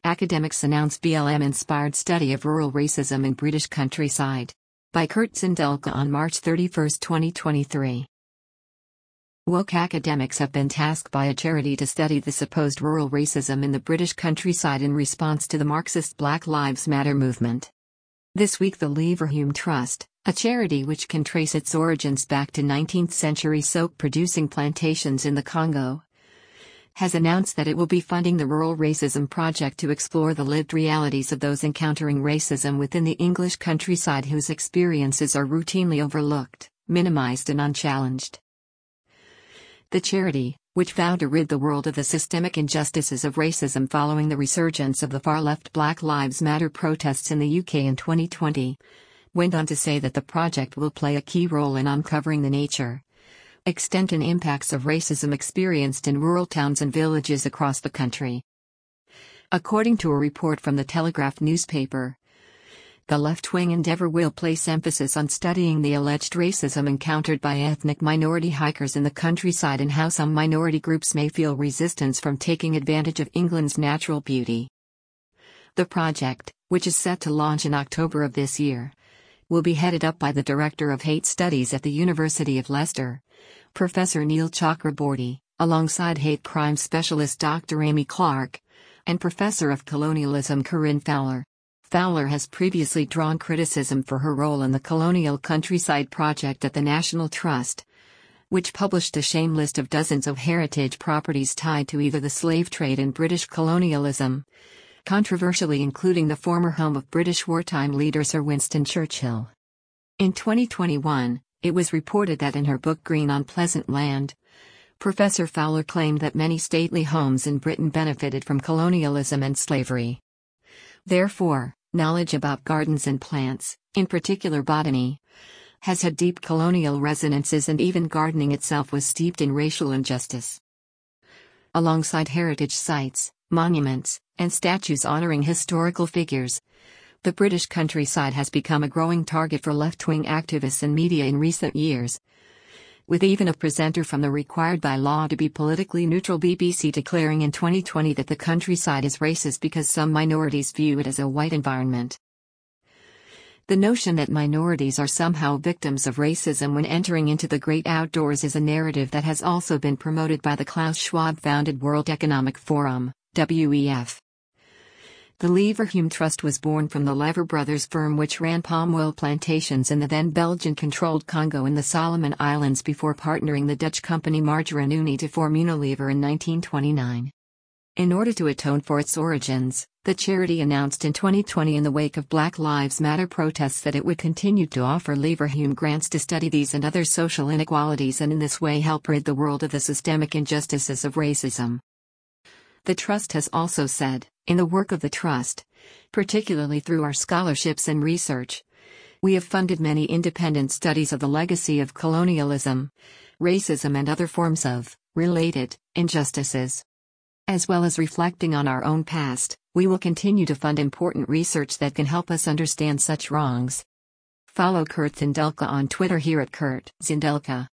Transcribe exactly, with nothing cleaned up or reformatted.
Academics announce B L M-inspired study of rural racism in British countryside. By Kurt Zindelka on March thirty-first, twenty twenty-three. Woke academics have been tasked by a charity to study the supposed rural racism in the British countryside in response to the Marxist Black Lives Matter movement. This week the Leverhulme Trust, a charity which can trace its origins back to nineteenth century soap-producing plantations in the Congo, has announced that it will be funding the Rural Racism Project to explore the lived realities of those encountering racism within the English countryside whose experiences are routinely overlooked, minimized and unchallenged. The charity, which vowed to rid the world of the systemic injustices of racism following the resurgence of the far-left Black Lives Matter protests in the U K in twenty twenty, went on to say that the project will play a key role in uncovering the nature, extent and impacts of racism experienced in rural towns and villages across the country. According to a report from the Telegraph newspaper, the left-wing endeavour will place emphasis on studying the alleged racism encountered by ethnic minority hikers in the countryside and how some minority groups may feel resistance from taking advantage of England's natural beauty. The project, which is set to launch in October of this year, will be headed up by the Director of Hate Studies at the University of Leicester, Professor Neil Chakraborty, alongside hate crime specialist Doctor Amy Clark, and Professor of Colonialism Corinne Fowler. Fowler has previously drawn criticism for her role in the Colonial Countryside Project at the National Trust, which published a shame list of dozens of heritage properties tied to either the slave trade and British colonialism, controversially including the former home of British wartime leader Sir Winston Churchill. In twenty twenty-one, it was reported that in her book Green on Pleasant Land, Professor Fowler claimed that many stately homes in Britain benefited from colonialism and slavery. Therefore, knowledge about gardens and plants, in particular botany, has had deep colonial resonances, and even gardening itself was steeped in racial injustice. Alongside heritage sites, monuments, and statues honoring historical figures, the British countryside has become a growing target for left-wing activists and media in recent years, with even a presenter from the required by law to be politically neutral B B C declaring in twenty twenty that the countryside is racist because some minorities view it as a white environment. The notion that minorities are somehow victims of racism when entering into the great outdoors is a narrative that has also been promoted by the Klaus Schwab-founded World Economic Forum, W E F. The Leverhulme Trust was born from the Lever brothers firm which ran palm oil plantations in the then Belgian-controlled Congo and the Solomon Islands before partnering the Dutch company Margarine Unie to form Unilever in nineteen twenty-nine. In order to atone for its origins, the charity announced in twenty twenty in the wake of Black Lives Matter protests that it would continue to offer Leverhulme grants to study these and other social inequalities and in this way help rid the world of the systemic injustices of racism. The Trust has also said, in the work of the Trust, particularly through our scholarships and research, we have funded many independent studies of the legacy of colonialism, racism and other forms of related injustices. As well as reflecting on our own past, we will continue to fund important research that can help us understand such wrongs. Follow Kurt Zindelka on Twitter here at Kurt Zindelka.